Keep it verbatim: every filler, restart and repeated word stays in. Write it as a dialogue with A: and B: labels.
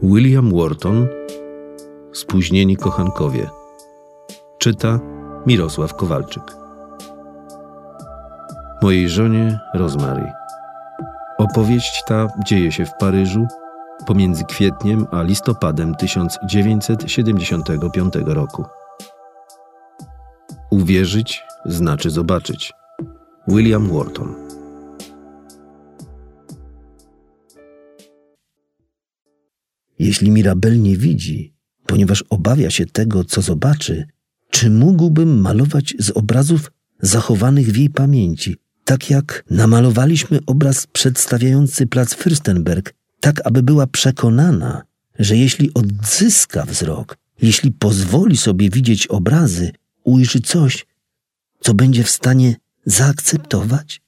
A: William Wharton, Spóźnieni kochankowie. Czyta Mirosław Kowalczyk. Mojej żonie Rosemary. Opowieść ta dzieje się w Paryżu pomiędzy kwietniem a listopadem tysiąc dziewięćset siedemdziesiątego piątego roku. Uwierzyć znaczy zobaczyć. William Wharton.
B: Jeśli Mirabel nie widzi, ponieważ obawia się tego, co zobaczy, czy mógłbym malować z obrazów zachowanych w jej pamięci, tak jak namalowaliśmy obraz przedstawiający plac Fürstenberg, tak aby była przekonana, że jeśli odzyska wzrok, jeśli pozwoli sobie widzieć obrazy, ujrzy coś, co będzie w stanie zaakceptować?